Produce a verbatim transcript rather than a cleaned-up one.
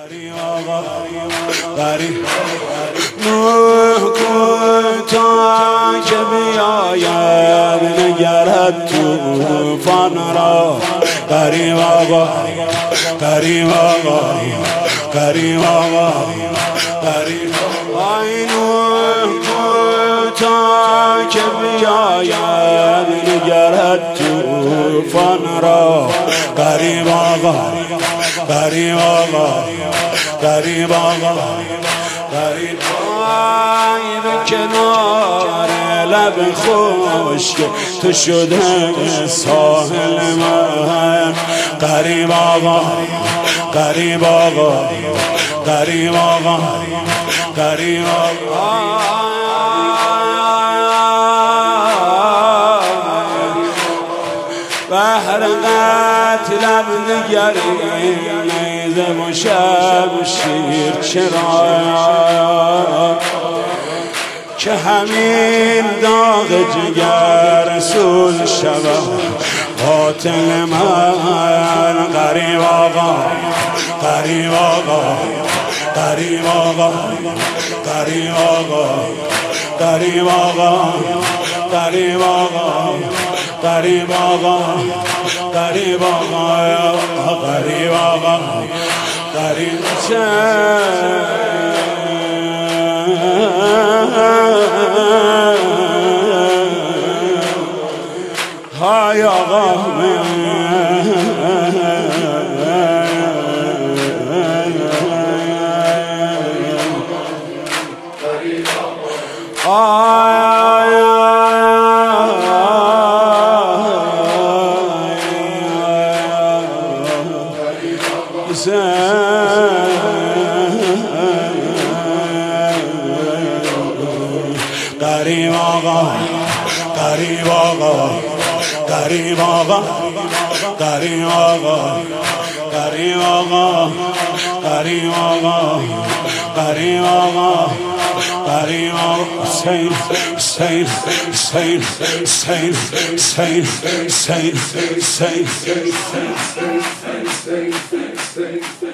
غریب آقا غریب نوح کن تا که بیایم نگرد طوفان را غریب آقا غریب آقا غریب آقا غریب آی نوح کن تا که بیایم نگرد طوفان را غریب آقا غریب آقا غریب آقا غریب آی به کنار لب خشک تو شده ساحل من غریب آقا غریب آقا غریب آقا غریب آقا بهر قتلم نگری نیزه و شمشیر چرا که همین داغ جگر سوز شود قاتل من غریب آقا غریب آقا غریب آقا غریب آقا غریب آقا غریب آقا غریب آقا غریب آقا غریب آقا غریب های آقا غریب آقا غریب آقا غریب آقا غریب آقا غریب آقا غریب آقا غریب آقا غریب آقا حسین حسین حسین حسین حسین حسین حسین حسین